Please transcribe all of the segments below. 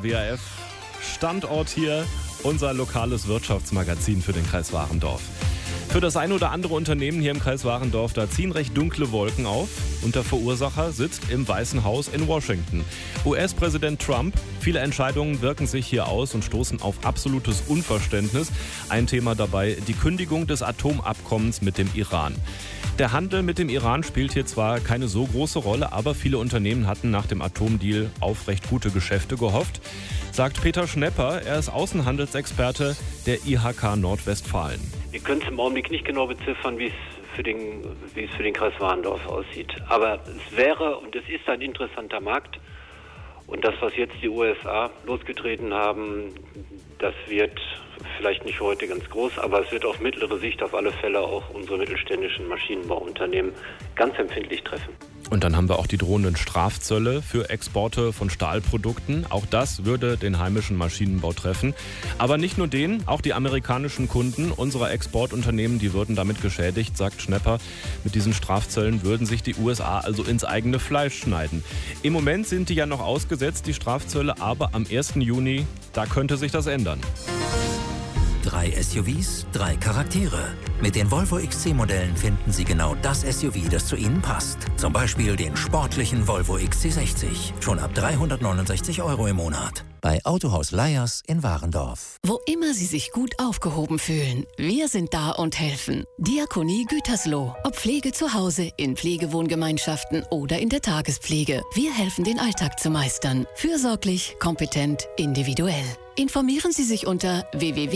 WRF. Standort hier, unser lokales Wirtschaftsmagazin für den Kreis Warendorf. Für das ein oder andere Unternehmen hier im Kreis Warendorf, da ziehen recht dunkle Wolken auf und der Verursacher sitzt im Weißen Haus in Washington. US-Präsident Trump, viele Entscheidungen wirken sich hier aus und stoßen auf absolutes Unverständnis. Ein Thema dabei, die Kündigung des Atomabkommens mit dem Iran. Der Handel mit dem Iran spielt hier zwar keine so große Rolle, aber viele Unternehmen hatten nach dem Atomdeal auf recht gute Geschäfte gehofft, sagt Peter Schnepper. Er ist Außenhandelsexperte der IHK Nordwestfalen. Wir können es im Augenblick nicht genau beziffern, wie es für den Kreis Warendorf aussieht. Aber es wäre und es ist ein interessanter Markt. Und das, was jetzt die USA losgetreten haben, das wird vielleicht nicht heute ganz groß, aber es wird auf mittlere Sicht auf alle Fälle auch unsere mittelständischen Maschinenbauunternehmen ganz empfindlich treffen. Und dann haben wir auch die drohenden Strafzölle für Exporte von Stahlprodukten. Auch das würde den heimischen Maschinenbau treffen. Aber nicht nur den, auch die amerikanischen Kunden unserer Exportunternehmen, die würden damit geschädigt, sagt Schnepper. Mit diesen Strafzöllen würden sich die USA also ins eigene Fleisch schneiden. Im Moment sind die ja noch ausgesetzt, die Strafzölle, aber am 1. Juni, da könnte sich das ändern. 3 SUVs, 3 Charaktere. Mit den Volvo XC-Modellen finden Sie genau das SUV, das zu Ihnen passt. Zum Beispiel den sportlichen Volvo XC60. Schon ab 369 € im Monat. Bei Autohaus Leyers in Warendorf. Wo immer Sie sich gut aufgehoben fühlen, wir sind da und helfen. Diakonie Gütersloh. Ob Pflege zu Hause, in Pflegewohngemeinschaften oder in der Tagespflege. Wir helfen, den Alltag zu meistern. Fürsorglich, kompetent, individuell. Informieren Sie sich unter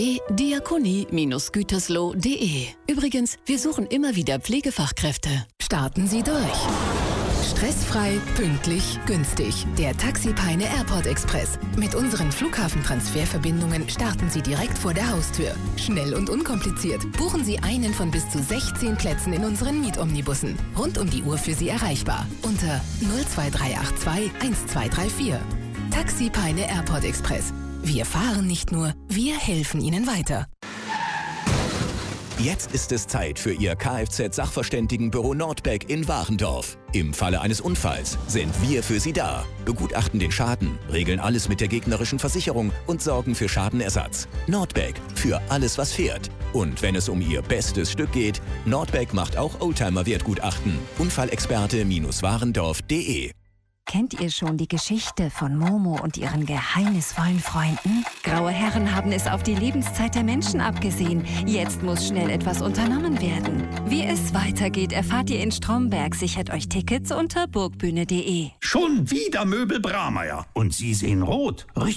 www.diakonie-gütersloh.de. Übrigens, wir suchen immer wieder Pflegefachkräfte. Starten Sie durch. Stressfrei, pünktlich, günstig. Der Taxi Peine Airport Express. Mit unseren Flughafentransferverbindungen starten Sie direkt vor der Haustür. Schnell und unkompliziert. Buchen Sie einen von bis zu 16 Plätzen in unseren Mietomnibussen. Rund um die Uhr für Sie erreichbar. Unter 02382 1234. Taxi Peine Airport Express. Wir fahren nicht nur, wir helfen Ihnen weiter. Jetzt ist es Zeit für Ihr Kfz-Sachverständigenbüro Nordbeck in Warendorf. Im Falle eines Unfalls sind wir für Sie da, begutachten den Schaden, regeln alles mit der gegnerischen Versicherung und sorgen für Schadenersatz. Nordbeck, für alles, was fährt. Und wenn es um Ihr bestes Stück geht, Nordbeck macht auch Oldtimer-Wertgutachten. Unfallexperte-warendorf.de. Kennt ihr schon die Geschichte von Momo und ihren geheimnisvollen Freunden? Graue Herren haben es auf die Lebenszeit der Menschen abgesehen. Jetzt muss schnell etwas unternommen werden. Wie es weitergeht, erfahrt ihr in Stromberg. Sichert euch Tickets unter burgbühne.de. Schon wieder Möbel Braumeier. Und Sie sehen rot. Richtig